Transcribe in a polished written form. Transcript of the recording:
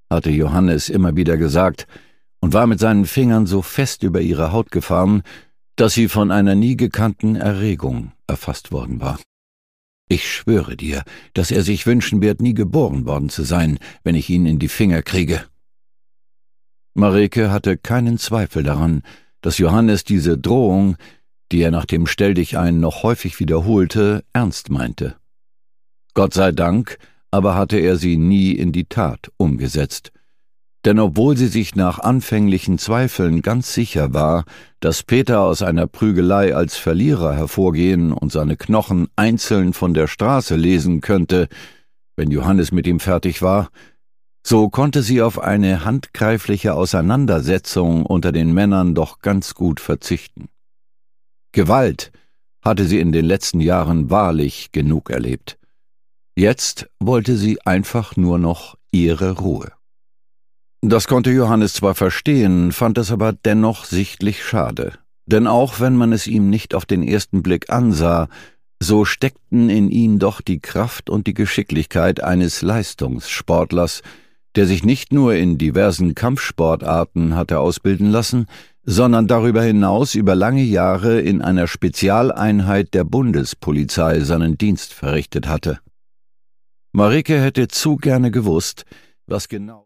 hatte Johannes immer wieder gesagt und war mit seinen Fingern so fest über ihre Haut gefahren, dass sie von einer nie gekannten Erregung erfasst worden war. »Ich schwöre dir, dass er sich wünschen wird, nie geboren worden zu sein, wenn ich ihn in die Finger kriege.« Mareike hatte keinen Zweifel daran, dass Johannes diese Drohung, die er nach dem Stelldichein noch häufig wiederholte, ernst meinte. Gott sei Dank aber hatte er sie nie in die Tat umgesetzt. Denn obwohl sie sich nach anfänglichen Zweifeln ganz sicher war, dass Peter aus einer Prügelei als Verlierer hervorgehen und seine Knochen einzeln von der Straße lesen könnte, wenn Johannes mit ihm fertig war, so konnte sie auf eine handgreifliche Auseinandersetzung unter den Männern doch ganz gut verzichten. Gewalt hatte sie in den letzten Jahren wahrlich genug erlebt. Jetzt wollte sie einfach nur noch ihre Ruhe. Das konnte Johannes zwar verstehen, fand es aber dennoch sichtlich schade. Denn auch wenn man es ihm nicht auf den ersten Blick ansah, so steckten in ihm doch die Kraft und die Geschicklichkeit eines Leistungssportlers, der sich nicht nur in diversen Kampfsportarten hatte ausbilden lassen, sondern darüber hinaus über lange Jahre in einer Spezialeinheit der Bundespolizei seinen Dienst verrichtet hatte. Mareike hätte zu gerne gewusst, was genau